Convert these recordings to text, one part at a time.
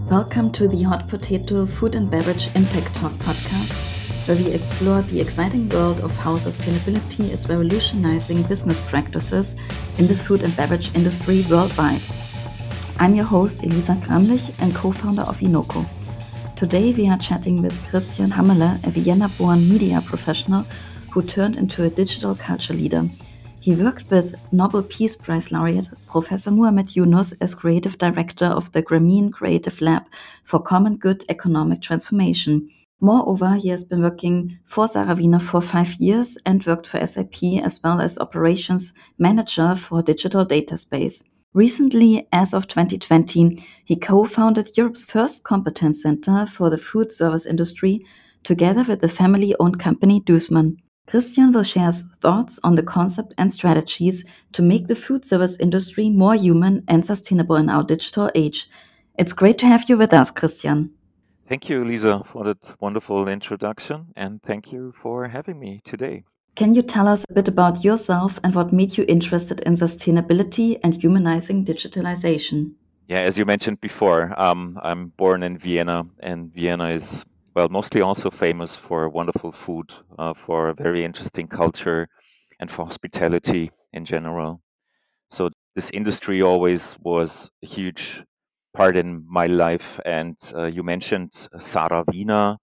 Welcome to the Hot Potato Food and Beverage Impact Talk podcast, where we explore the exciting world of how sustainability is revolutionizing business practices in the food and beverage industry worldwide. I'm your host, Elisa Gramlich, and co-founder of Inoco. Today we are chatting with Christian Hammele, a Vienna-born media professional who turned into a digital culture leader. He worked with Nobel Peace Prize laureate Professor Muhammad Yunus as creative director of the Grameen Creative Lab for Common Good Economic Transformation. Moreover, he has been working for Saravina for 5 years and worked for SAP as well as operations manager for digital data space. Recently, as of 2020, he co-founded Europe's first competence center for the food service industry together with the family-owned company Dussmann. Christian will share his thoughts on the concept and strategies to make the food service industry more human and sustainable in our digital age. It's great to have you with us, Christian. Thank you, Lisa, for that wonderful introduction, and thank you for having me today. Can you tell us a bit about yourself and what made you interested in sustainability and humanizing digitalization? Yeah, as you mentioned before, I'm born in Vienna, and Vienna is, well, mostly also famous for wonderful food, for a very interesting culture, and for hospitality in general. So this industry always was a huge part in my life. And you mentioned Saravina.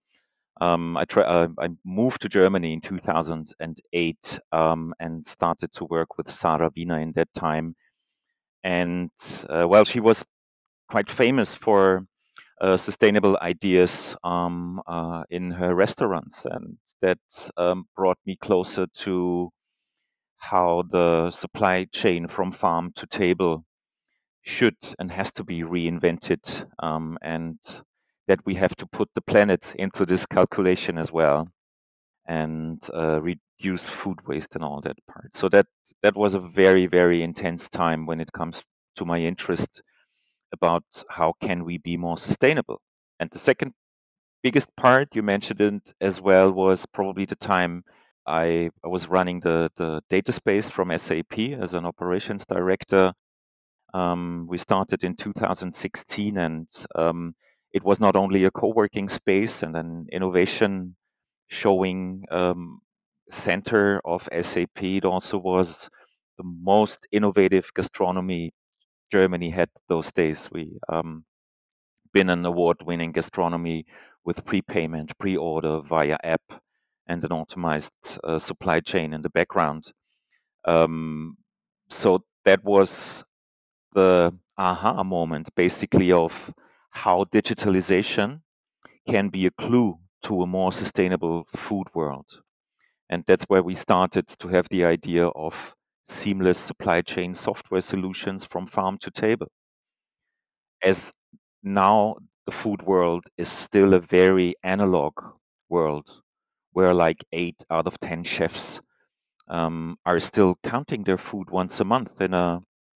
I moved to Germany in 2008 and started to work with Saravina in that time. And well, she was quite famous for sustainable ideas in her restaurants, and that brought me closer to how the supply chain from farm to table should and has to be reinvented, and that we have to put the planet into this calculation as well, and reduce food waste and all that part. So that was a very, very intense time when it comes to my interest about how can we be more sustainable. And the second biggest part, you mentioned it as well, was probably the time I was running the data space from SAP as an operations director. We started in 2016, and it was not only a co-working space and an innovation showing center of SAP. It also was the most innovative gastronomy Germany had those days. We been an award-winning gastronomy with prepayment, pre-order via app, and an optimized supply chain in the background. Um, so that was the aha moment, basically, of how digitalization can be a clue to a more sustainable food world. And that's where we started to have the idea of seamless supply chain software solutions from farm to table. As now the food world is still a very analog world where like 8 out of 10 chefs are still counting their food once a month in a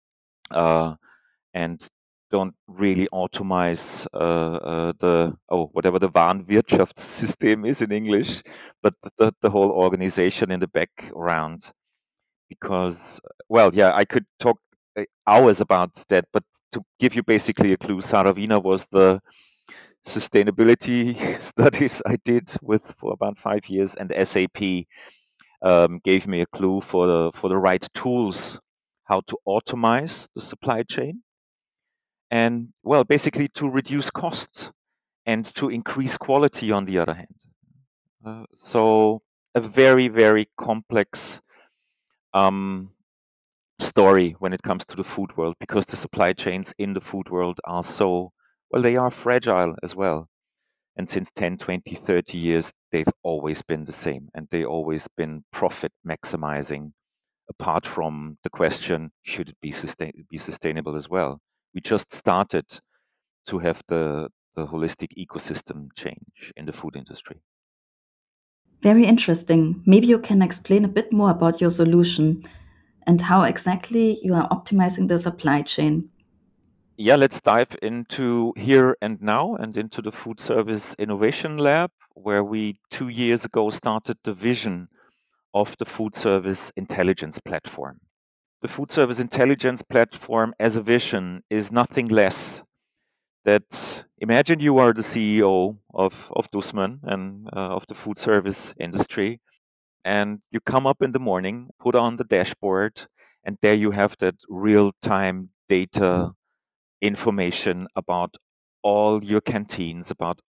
and don't really automate the whatever the Warenwirtschaftssystem is in English, but the whole organization in the background. Because, well, yeah, I could talk hours about that, but to give you basically a clue, Saravina was the sustainability studies I did with for about 5 years, and SAP gave me a clue for the right tools how to automate the supply chain and, well, basically to reduce costs and to increase quality on the other hand. So a very, very complex um, story when it comes to the food world, because the supply chains in the food world are so, well, they are fragile as well. And since 10, 20, 30 years, they've always been the same, and they always been profit maximizing, apart from the question, should it be sustainable as well? We just started to have the holistic ecosystem change in the food industry. Very interesting. Maybe you can explain a bit more about your solution and how exactly you are optimizing the supply chain. Yeah, let's dive into here and now and into the Food Service Innovation Lab, where we 2 years ago started the vision of the Food Service Intelligence Platform. The Food Service Intelligence Platform as a vision is nothing less that imagine you are the CEO of Dussmann and of the food service industry, and you come up in the morning, put on the dashboard, and there you have that real time data information about all your canteens,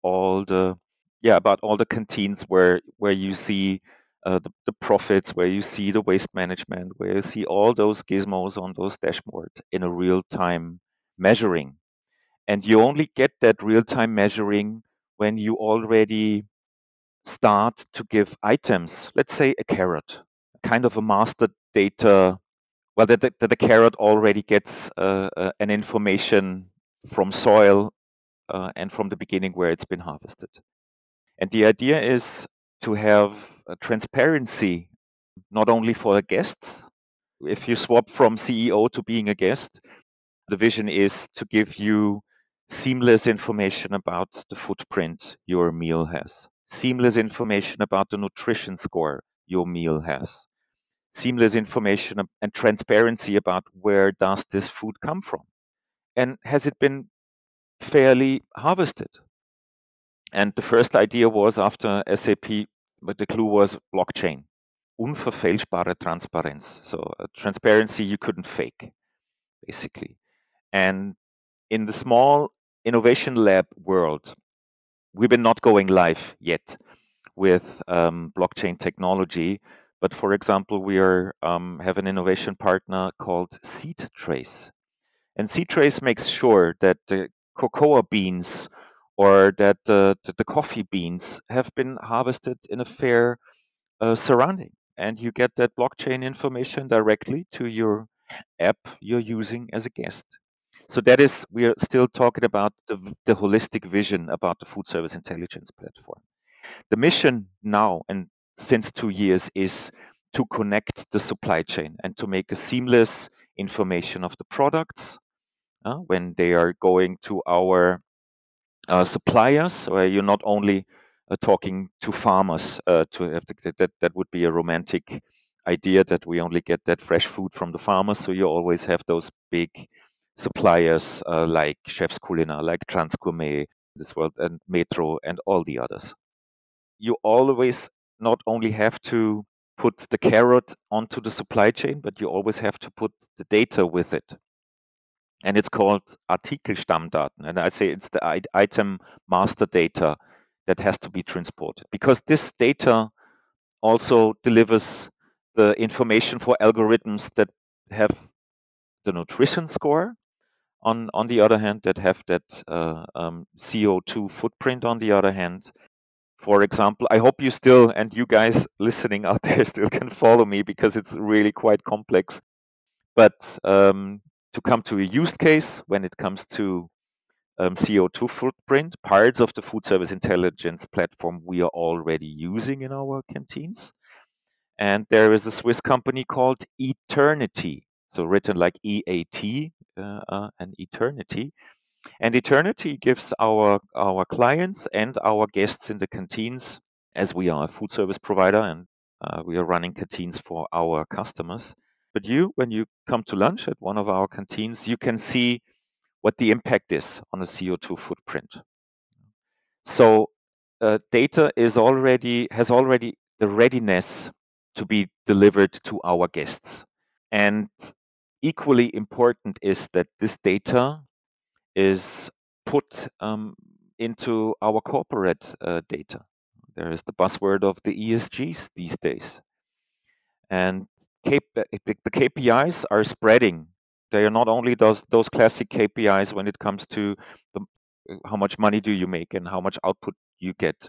about all the canteens where you see the profits, where you see the waste management, where you see all those gizmos on those dashboards in a real time measuring. And you only get that real time measuring when you already start to give items, let's say a carrot, kind of a master data. Well, the carrot already gets an information from soil and from the beginning where it's been harvested. And the idea is to have a transparency not only for the guests. If you swap from CEO to being a guest, the vision is to give you seamless information about the footprint your meal has, seamless information about the nutrition score your meal has, seamless information and transparency about where does this food come from and has it been fairly harvested. And the first idea was after SAP, but the clue was blockchain, unverfälschbare Transparenz. So transparency you couldn't fake, basically. And in the small innovation lab world, we've been not going live yet with blockchain technology. But for example, we are have an innovation partner called Seed Trace, and Seed Trace makes sure that the cocoa beans or that the coffee beans have been harvested in a fair surrounding, and you get that blockchain information directly to your app you're using as a guest. So that is, we are still talking about the holistic vision about the food service intelligence platform. The mission now and since 2 years is to connect the supply chain and to make a seamless information of the products when they are going to our suppliers, where you're not only talking to farmers to have that would be a romantic idea that we only get that fresh food from the farmers. So you always have those big suppliers like Chefs Culinar, like Transgourmet, this world, and Metro, and all the others. You always not only have to put the carrot onto the supply chain, but you always have to put the data with it. And it's called Artikelstammdaten. And I say it's the item master data that has to be transported because this data also delivers the information for algorithms that have the nutrition score on the other hand, that have that CO2 footprint on the other hand. For example, I hope you still, and you guys listening out there still can follow me because it's really quite complex. But to come to a use case, when it comes to CO2 footprint, parts of the food service intelligence platform we are already using in our canteens. And there is a Swiss company called Eternity, so written like EAT and Eternity. And Eternity gives our clients and our guests in the canteens, as we are a food service provider and we are running canteens for our customers. But when you come to lunch at one of our canteens, you can see what the impact is on the CO2 footprint. So data has already the readiness to be delivered to our guests. And equally important is that this data is put into our corporate data. There is the buzzword of the ESGs these days. And the KPIs are spreading. They are not only those classic KPIs when it comes to how much money do you make and how much output you get.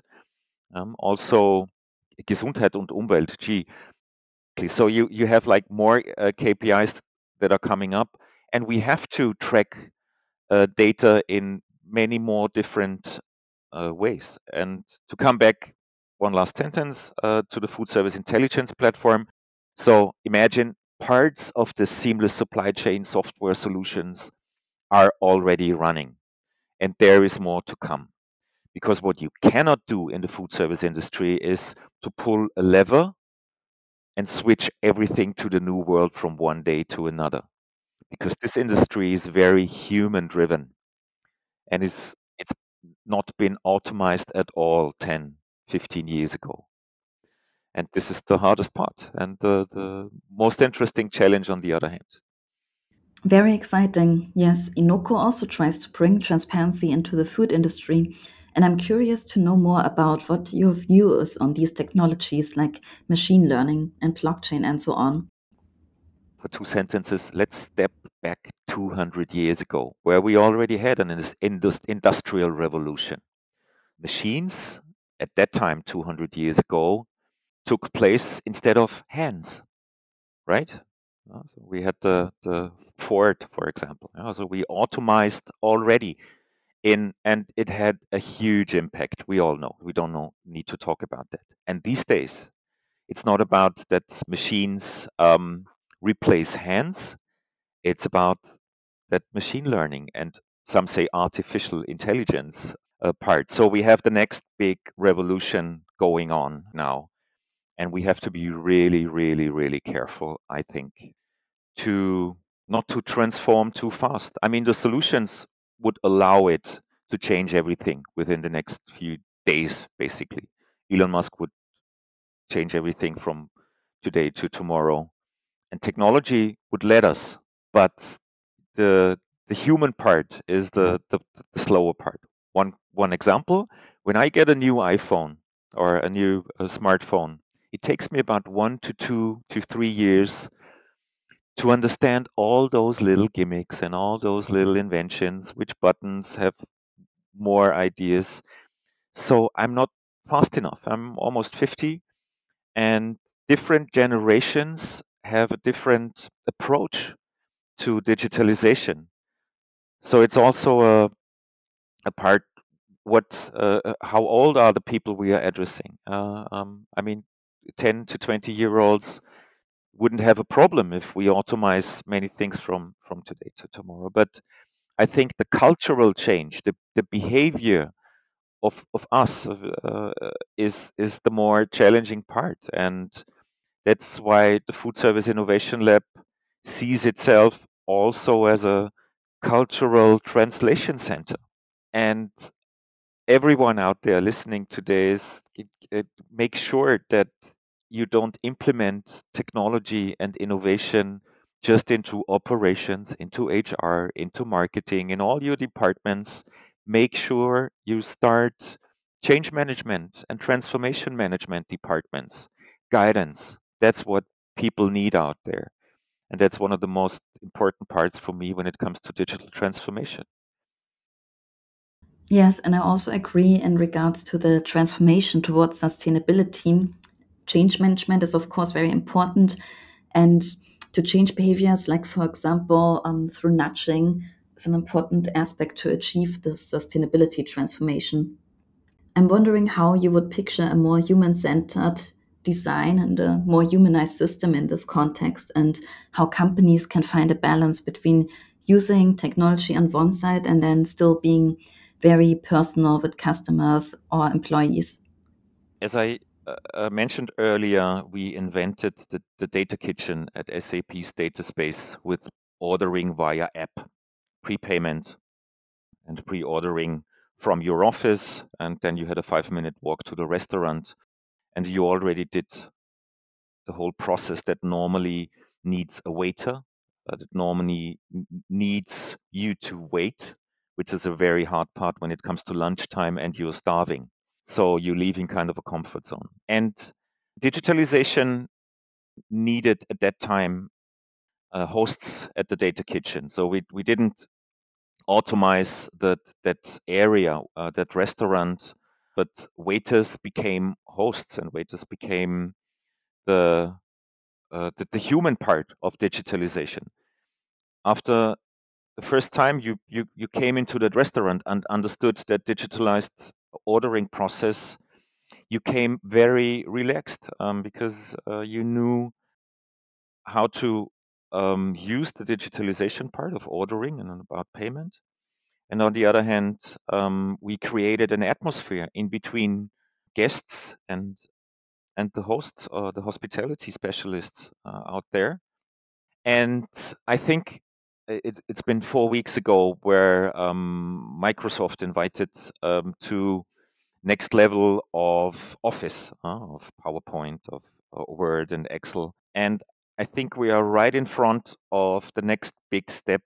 Also, Gesundheit und Umwelt, G. So you have like more KPIs that are coming up, and we have to track data in many more different ways. And to come back, one last sentence to the food service intelligence platform. So imagine parts of the seamless supply chain software solutions are already running, and there is more to come. Because what you cannot do in the food service industry is to pull a lever and switch everything to the new world from one day to another. Because this industry is very human driven. and it's not been optimized at all 10, 15 years ago. And this is the hardest part and the most interesting challenge on the other hand. Very exciting. Yes, Inoko also tries to bring transparency into the food industry. And I'm curious to know more about what your view is on these technologies like machine learning and blockchain and so on. For two sentences, let's step back 200 years ago, where we already had an industrial revolution. Machines, at that time, 200 years ago, took place instead of hands, right? So we had the Ford, for example. So we automized already and it had a huge impact. We all know. We don't know, need to talk about that. And these days, it's not about that machines replace hands. It's about that machine learning and some say artificial intelligence part. So we have the next big revolution going on now, and we have to be really, really, really careful, I think, to not to transform too fast. I mean, the solutions would allow it to change everything within the next few days, basically. Elon Musk would change everything from today to tomorrow, and technology would let us. But the the human part is the slower part. One example: when I get a new iPhone or a new smartphone, it takes me about 1 to 2 to 3 years to understand all those little gimmicks and all those little inventions, which buttons have more ideas. So I'm not fast enough. I'm almost 50, and different generations have a different approach to digitalization. So it's also a part what how old are the people we are addressing? I mean, 10 to 20-year-olds wouldn't have a problem if we automate many things from today to tomorrow. But I think the cultural change, the behavior of us is the more challenging part, and that's why the Food Service Innovation Lab sees itself also as a cultural translation center. And everyone out there listening today make sure that you don't implement technology and innovation just into operations, into HR, into marketing, in all your departments. Make sure you start change management and transformation management departments, guidance. That's what people need out there. And that's one of the most important parts for me when it comes to digital transformation. Yes, and I also agree in regards to the transformation towards sustainability. Change management is, of course, very important. And to change behaviors, like, for example, through nudging, is an important aspect to achieve this sustainability transformation. I'm wondering how you would picture a more human centered design and a more humanized system in this context, and how companies can find a balance between using technology on one side and then still being very personal with customers or employees. As I mentioned earlier, we invented the data kitchen at SAP's data space with ordering via app, prepayment, and pre-ordering from your office. And then you had a 5-minute walk to the restaurant, and you already did the whole process that normally needs a waiter, that normally needs you to wait, which is a very hard part when it comes to lunchtime and you're starving. So you're leaving kind of a comfort zone. And digitalization needed at that time hosts at the data kitchen. So we didn't automate that area, that restaurant, but waiters became hosts and waiters became the the human part of digitalization. After the first time you came into that restaurant and understood that digitalized ordering process, you came very relaxed because you knew how to use the digitalization part of ordering and about payment. And on the other hand, we created an atmosphere in between guests and the hosts or the hospitality specialists out there. And I think it's been 4 weeks ago where Microsoft invited to next level of Office, of PowerPoint, of Word and Excel. And I think we are right in front of the next big step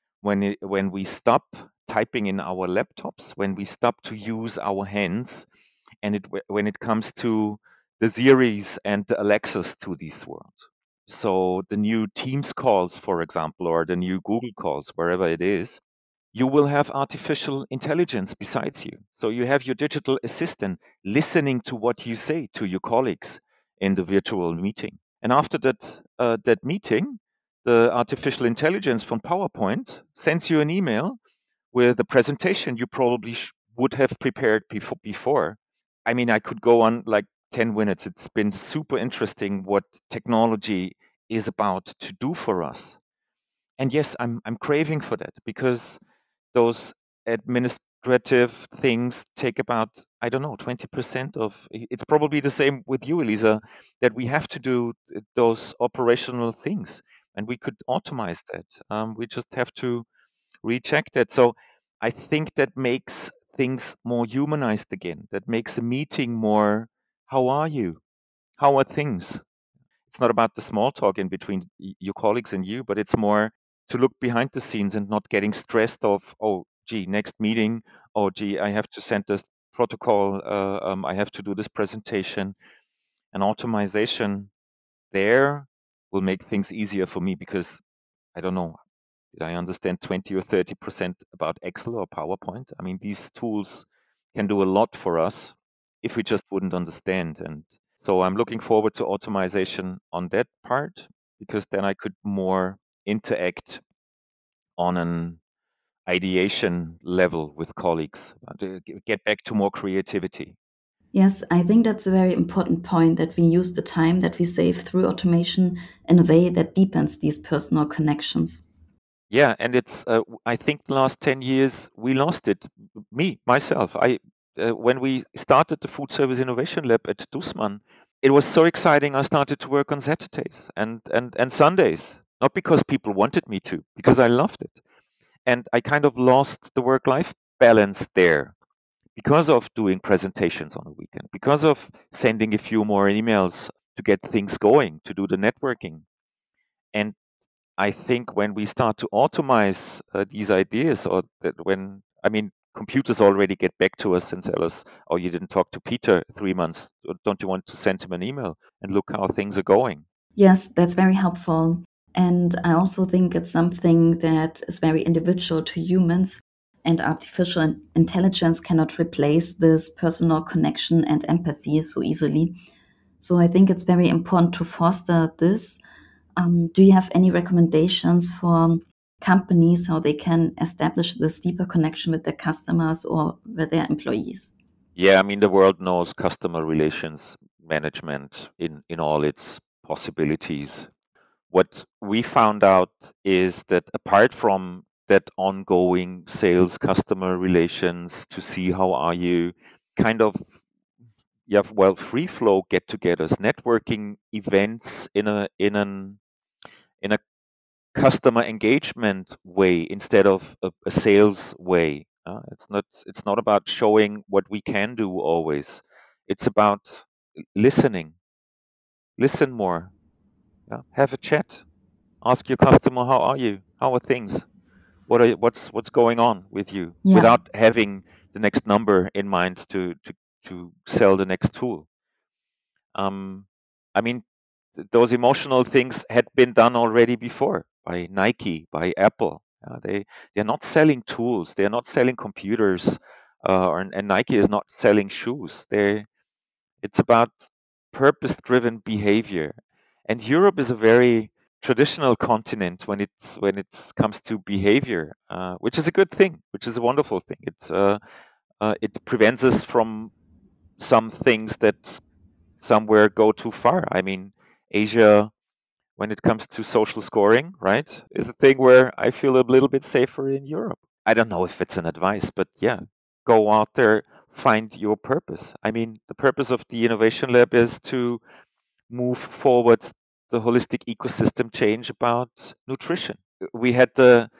when we stop typing in our laptops, when we stop to use our hands, and when it comes to the Siris and the Alexas to this world. So the new Teams calls, for example, or the new Google calls, wherever it is, you will have artificial intelligence besides you. So you have your digital assistant listening to what you say to your colleagues in the virtual meeting. And after that meeting, the artificial intelligence from PowerPoint sends you an email with a presentation you probably would have prepared before. I mean, I could go on like 10 minutes. It's been super interesting what technology is about to do for us. And yes, I'm craving for that because those administrative things take about, I don't know, 20% of it's probably the same with you, Elisa, that we have to do those operational things and we could automate that. We just have to recheck that. So I think that makes things more humanized again. That makes a meeting more, how are you? How are things? It's not about the small talk in between your colleagues and you, but it's more to look behind the scenes and not getting stressed of, oh, gee, next meeting, oh, gee, I have to send this protocol, I have to do this presentation. And automation there will make things easier for me because I don't know, did I understand 20 or 30% about Excel or PowerPoint? I mean, these tools can do a lot for us if we just wouldn't understand. And so I'm looking forward to automation on that part because then I could more interact on an ideation level with colleagues, to get back to more creativity. Yes, I think that's a very important point that we use the time that we save through automation in a way that deepens these personal connections. Yeah, and I think the last 10 years we lost it. Me, myself, when we started the Food Service Innovation Lab at Dussmann, it was so exciting. I started to work on Saturdays and Sundays, not because people wanted me to, because I loved it. And I kind of lost the work life balance there because of doing presentations on the weekend, because of sending a few more emails to get things going, to do the networking. And I think when we start to automate these ideas, or that when, I mean, computers already get back to us and tell us, oh, you didn't talk to Peter 3 months. Don't you want to send him an email and look how things are going? Yes, that's very helpful. And I also think it's something that is very individual to humans, and artificial intelligence cannot replace this personal connection and empathy so easily. So I think it's very important to foster this. Do you have any recommendations for companies how they can establish this deeper connection with their customers or with their employees? Yeah, I mean, the world knows customer relations management in all its possibilities. What we found out is that apart from that ongoing sales customer relations to see how are you kind of, yeah, well, free flow get-togethers, networking events in a customer engagement way instead of a sales way. It's not about showing what we can do always. It's about listening. Listen more. Yeah? Have a chat. Ask your customer, how are you? How are things? What's going on with you? Yeah. Without having the next number in mind to sell the next tool. I mean, those emotional things had been done already before by Nike, by Apple. They're not selling tools. They're not selling computers, and Nike is not selling shoes. It's about purpose-driven behavior. And Europe is a very traditional continent when it comes to behavior, which is a good thing, which is a wonderful thing. It prevents us from some things that somewhere go too far. I mean, Asia, when it comes to social scoring, right, is a thing where I feel a little bit safer in Europe. I don't know if it's an advice, but yeah, go out there, find your purpose. I mean, the purpose of the Innovation Lab is to move forward the holistic ecosystem change about nutrition. we had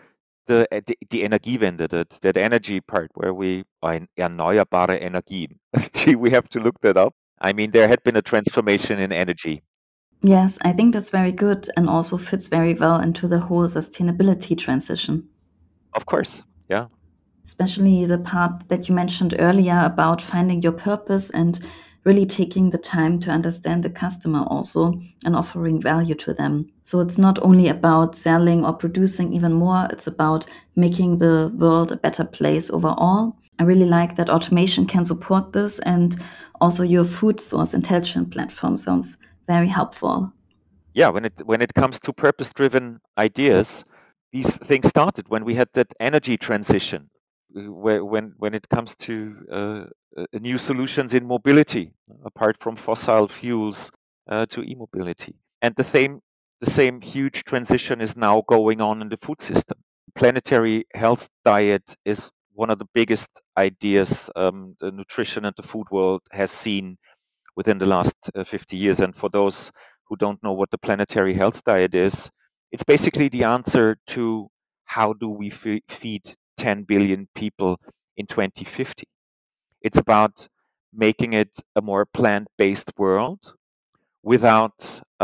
die Energiewende, that energy part where we erneuerbare Energien. Gee, we have to look that up. I mean, there had been a transformation in energy. Yes, I think that's very good and also fits very well into the whole sustainability transition. Of course, yeah. Especially the part that you mentioned earlier about finding your purpose and really taking the time to understand the customer also and offering value to them. So it's not only about selling or producing even more, it's about making the world a better place overall. I really like that automation can support this, and also your food source intelligent platform sounds very helpful. Yeah, when it comes to purpose-driven ideas, these things started when we had that energy transition, when it comes to new solutions in mobility, apart from fossil fuels to e-mobility, and the same huge transition is now going on in the food system. Planetary health diet is one of the biggest ideas the nutrition and the food world has seen within the last 50 years. And for those who don't know what the planetary health diet is, it's basically the answer to how do we feed 10 billion people in 2050. It's about making it a more plant-based world without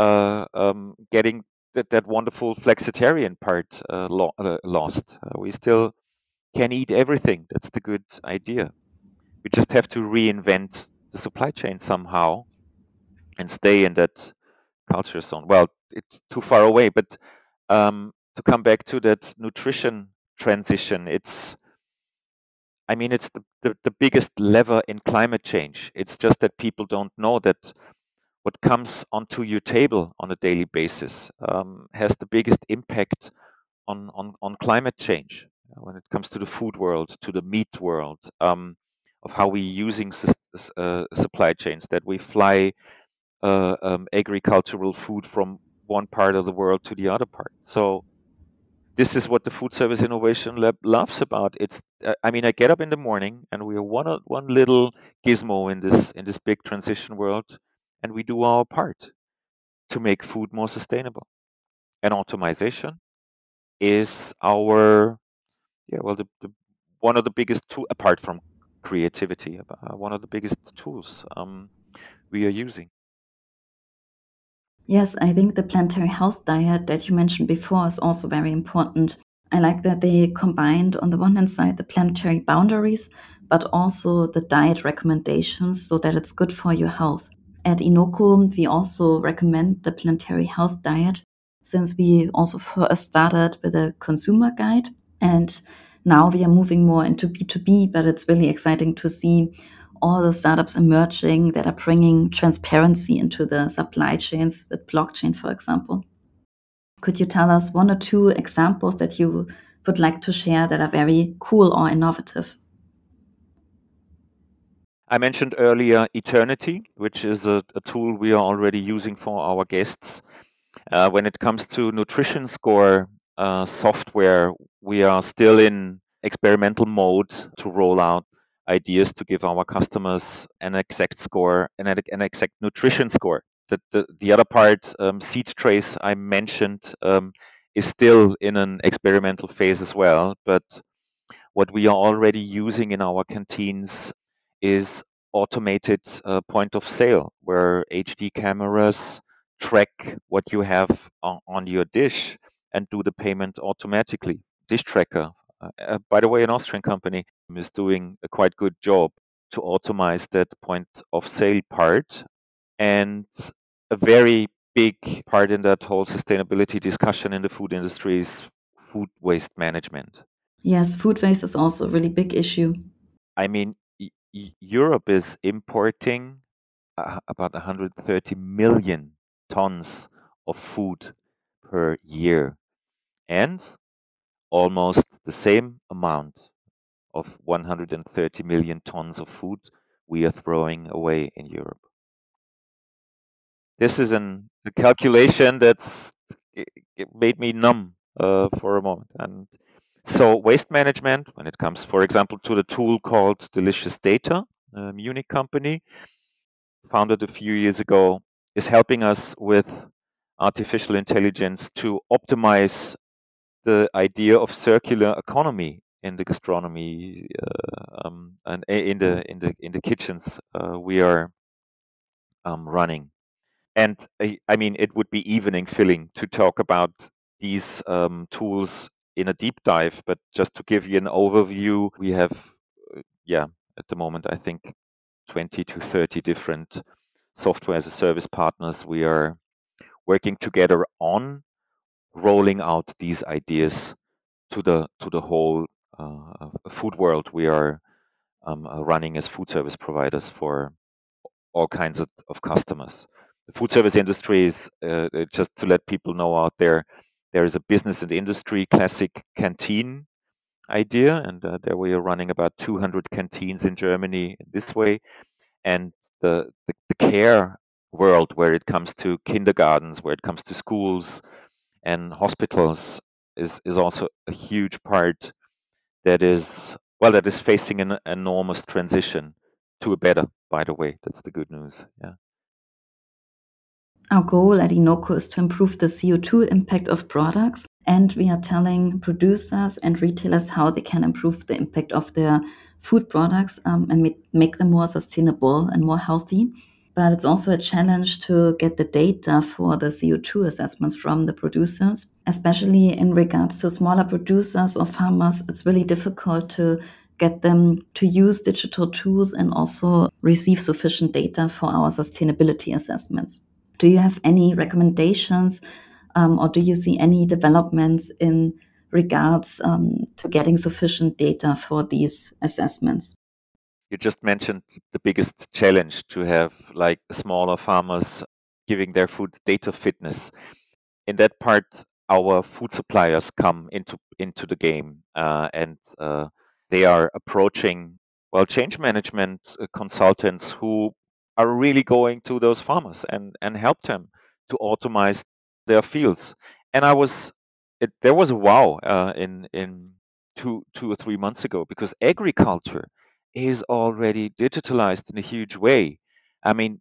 getting that wonderful flexitarian part lost. We still can eat everything. That's the good idea. We just have to reinvent the supply chain somehow and stay in that culture zone. Well, it's too far away, but to come back to that nutrition transition, I mean, it's the biggest lever in climate change. It's just that people don't know that what comes onto your table on a daily basis has the biggest impact on climate change when it comes to the food world, to the meat world, of how we're using supply chains, that we fly agricultural food from one part of the world to the other part. So this is what the Food Service Innovation Lab loves about. I mean, I get up in the morning and we are one little gizmo in this big transition world, and we do our part to make food more sustainable. And automation is our one of the biggest tool apart from creativity, one of the biggest tools we are using. Yes, I think the planetary health diet that you mentioned before is also very important. I like that they combined, on the one hand side, the planetary boundaries, but also the diet recommendations so that it's good for your health. At Inoko, we also recommend the planetary health diet since we also first started with a consumer guide. And now we are moving more into B2B, but it's really exciting to see all the startups emerging that are bringing transparency into the supply chains with blockchain, for example. Could you tell us one or two examples that you would like to share that are very cool or innovative? I mentioned earlier Eternity, which is a tool we are already using for our guests. When it comes to nutrition score software, we are still in experimental mode to roll out ideas to give our customers an exact score and an exact nutrition score. The other part, Seed Trace, I mentioned, is still in an experimental phase as well. But what we are already using in our canteens is automated point of sale, where HD cameras track what you have on your dish and do the payment automatically. Dish Tracker, by the way, an Austrian company, is doing a quite good job to automate that point of sale part. And a very big part in that whole sustainability discussion in the food industry is food waste management. Yes, food waste is also a really big issue. I mean, Europe is importing about 130 million tons of food per year, and almost the same amount of 130 million tons of food we are throwing away in Europe. This is a calculation it made me numb for a moment. And so waste management, when it comes, for example, to the tool called Delicious Data, a Munich company, founded a few years ago, is helping us with artificial intelligence to optimize the idea of circular economy in the gastronomy and in the kitchens we are running. And I mean, it would be evening filling to talk about these tools in a deep dive, but just to give you an overview, we have, yeah, at the moment, I think 20 to 30 different software as a service partners we are working together on rolling out these ideas to the whole food world we are running as food service providers for all kinds of customers. The food service industry is just to let people know out there. There is a business and industry classic canteen idea, and there we are running about 200 canteens in Germany this way. And the care world, where it comes to kindergartens, where it comes to schools and hospitals, is also a huge part that is that is facing an enormous transition to a better. By the way, that's the good news. Yeah. Our goal at Inoko is to improve the CO2 impact of products, and we are telling producers and retailers how they can improve the impact of their food products and make them more sustainable and more healthy. But it's also a challenge to get the data for the CO2 assessments from the producers, especially in regards to smaller producers or farmers. It's really difficult to get them to use digital tools and also receive sufficient data for our sustainability assessments. Do you have any recommendations or do you see any developments in regards to getting sufficient data for these assessments? You just mentioned the biggest challenge to have like smaller farmers giving their food data fitness. In that part, our food suppliers come into the game, and they are approaching change management consultants who are really going to those farmers and help them to automate their fields. And there was a wow in 2 or 3 months ago, because agriculture is already digitalized in a huge way. I mean,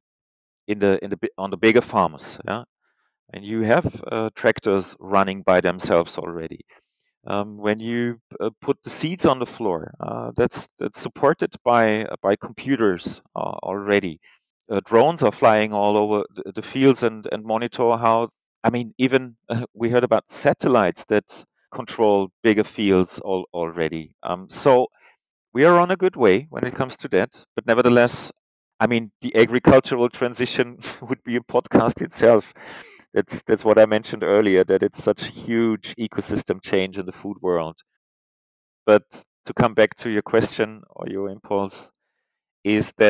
on the bigger farmers, yeah, and you have tractors running by themselves already. When you put the seeds on the floor, that's supported by computers already. Drones are flying all over the fields and monitor how. I mean, even we heard about satellites that control bigger fields already. So we are on a good way when it comes to that. But nevertheless, I mean, the agricultural transition would be a podcast itself. That's what I mentioned earlier, that it's such a huge ecosystem change in the food world. But to come back to your question or your impulse, is that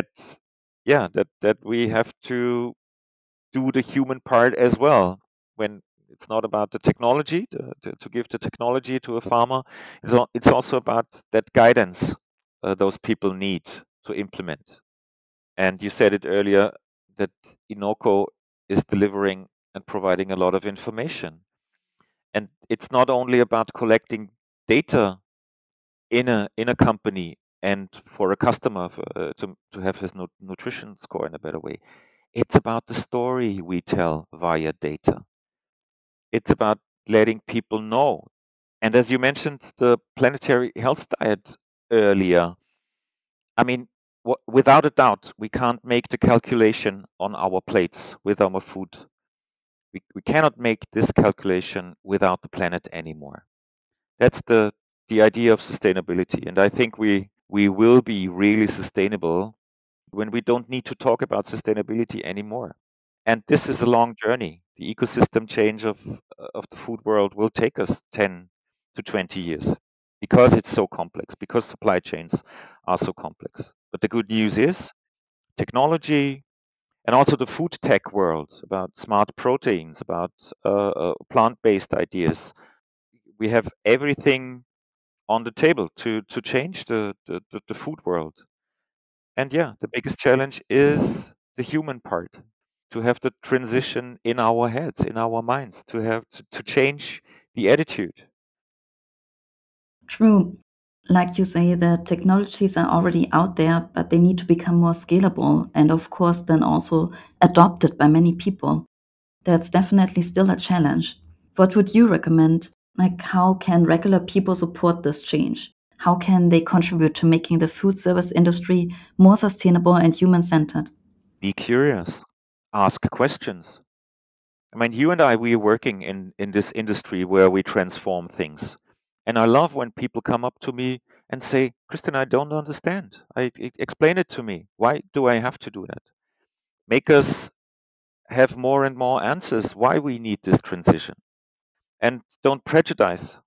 that we have to do the human part as well. When it's not about the technology to give the technology to a farmer, it's also about that guidance those people need to implement. And you said it earlier that Inoko is delivering and providing a lot of information. And it's not only about collecting data in a company and for a customer to have his nutrition score in a better way. It's about the story we tell via data. It's about letting people know. And as you mentioned, the planetary health diet earlier, I mean, without a doubt, we can't make the calculation on our plates with our food. We cannot make this calculation without the planet anymore. That's the idea of sustainability. And I think we will be really sustainable when we don't need to talk about sustainability anymore. And this is a long journey. The ecosystem change of the food world will take us 10 to 20 years, because it's so complex, because supply chains are so complex. But the good news is technology and also the food tech world, about smart proteins, about plant-based ideas. We have everything on the table to change the food world. And yeah, the biggest challenge is the human part, to have the transition in our heads, in our minds, to have to change the attitude. True. Like you say, the technologies are already out there, but they need to become more scalable and, of course, then also adopted by many people. That's definitely still a challenge. What would you recommend Like, how can regular people support this change? How can they contribute to making the food service industry more sustainable and human centered? Be curious, ask questions. I mean, you and I, we are working in this industry where we transform things. And I love when people come up to me and say, Christian, I don't understand. Explain it to me. Why do I have to do that? Make us have more and more answers why we need this transition. And don't prejudice.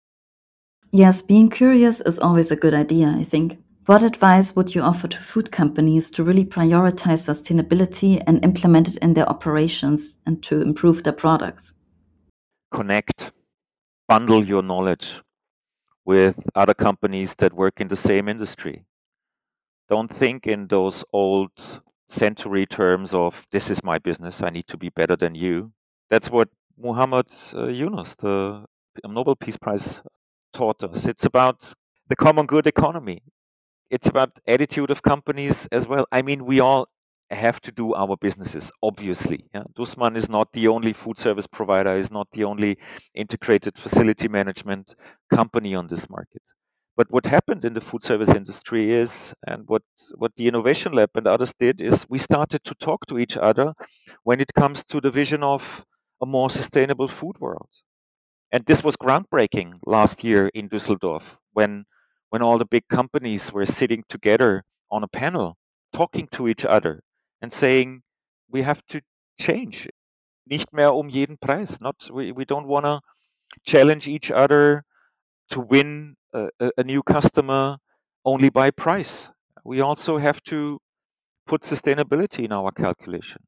Yes, being curious is always a good idea, I think. What advice would you offer to food companies to really prioritize sustainability and implement it in their operations and to improve their products? Connect, bundle your knowledge with other companies that work in the same industry. Don't think in those old century terms of this is my business, I need to be better than you. That's what Muhammad Yunus, the Nobel Peace Prize, taught us. It's about the common good economy. It's about attitude of companies as well. I mean, we all have to do our businesses, obviously. Yeah? Dussmann is not the only food service provider, is not the only integrated facility management company on this market. But what happened in the food service industry is, and what the Innovation Lab and others did, is we started to talk to each other when it comes to the vision of a more sustainable food world. And this was groundbreaking last year in Düsseldorf when all the big companies were sitting together on a panel, talking to each other and saying, we have to change. Nicht mehr jeden Preis. We don't want to challenge each other to win a new customer only by price. We also have to put sustainability in our calculation.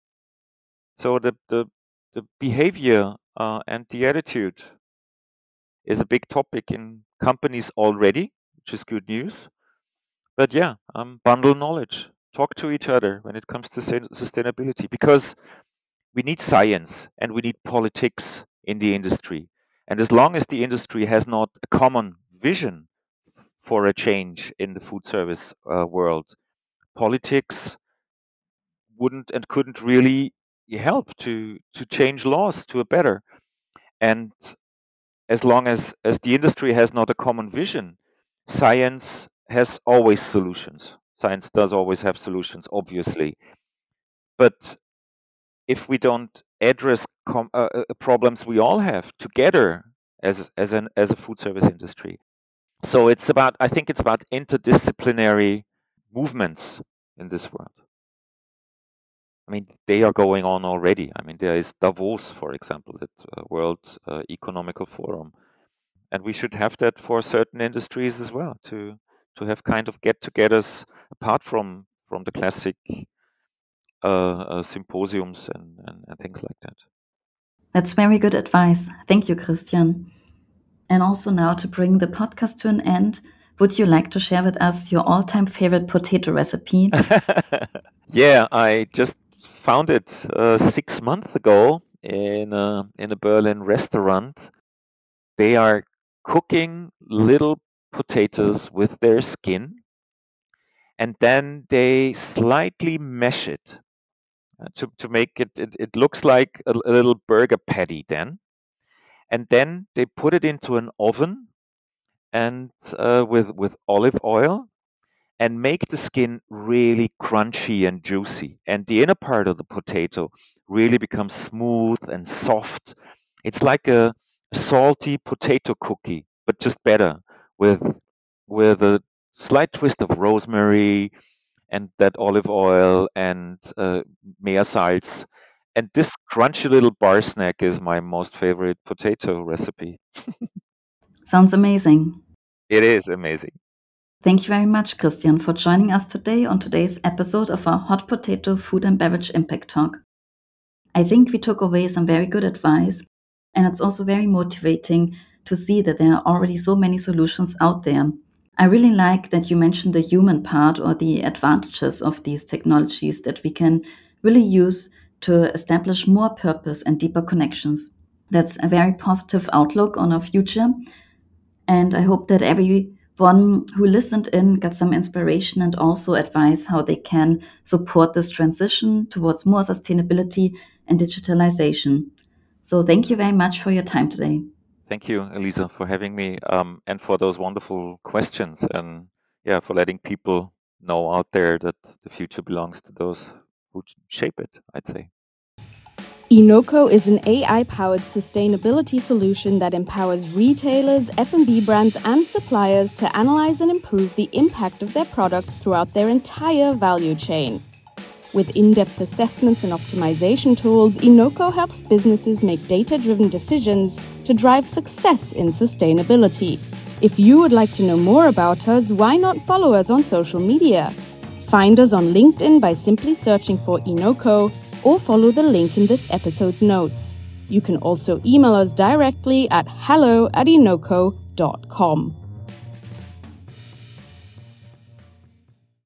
So the behavior and the attitude is a big topic in companies already, which is good news. But yeah, bundle knowledge, talk to each other when it comes to sustainability, because we need science and we need politics in the industry. And as long as the industry has not a common vision for a change in the food service world, politics wouldn't and couldn't really help to change laws to a better. And as long as the industry has not a common vision, science has always solutions. Science does always have solutions, obviously. But if we don't address problems we all have together as a food service industry, so it's about, I think it's about interdisciplinary movements in this world. I mean, they are going on already. I mean, there is Davos, for example, the World Economical Forum, and we should have that for certain industries as well to have kind of get-togethers apart from the classic symposiums and things like that. That's very good advice. Thank you, Christian. And also, now to bring the podcast to an end, would you like to share with us your all-time favorite potato recipe? Yeah, I just found it 6 months ago in a Berlin restaurant. They are cooking little potatoes with their skin, and then they slightly mash it to make it looks like a little burger patty then. And then they put it into an oven and with olive oil and make the skin really crunchy and juicy. And the inner part of the potato really becomes smooth and soft. It's like a salty potato cookie, but just better with a slight twist of rosemary and that olive oil and Meersalz. And this crunchy little bar snack is my most favorite potato recipe. Sounds amazing. It is amazing. Thank you very much, Christian, for joining us today on today's episode of our Hot Potato Food and Beverage Impact Talk. I think we took away some very good advice, and it's also very motivating to see that there are already so many solutions out there. I really like that you mentioned the human part or the advantages of these technologies that we can really use to establish more purpose and deeper connections. That's a very positive outlook on our future. And I hope that everyone who listened in got some inspiration and also advice how they can support this transition towards more sustainability and digitalization. So thank you very much for your time today. Thank you, Elisa, for having me, and for those wonderful questions, and yeah, for letting people know out there that the future belongs to those who shape it, I'd say. Enoco is an AI-powered sustainability solution that empowers retailers, F&B brands, and suppliers to analyze and improve the impact of their products throughout their entire value chain. With in-depth assessments and optimization tools, Enoco helps businesses make data-driven decisions to drive success in sustainability. If you would like to know more about us, why not follow us on social media? Find us on LinkedIn by simply searching for Enoco, or follow the link in this episode's notes. You can also email us directly at hello@enoco.com.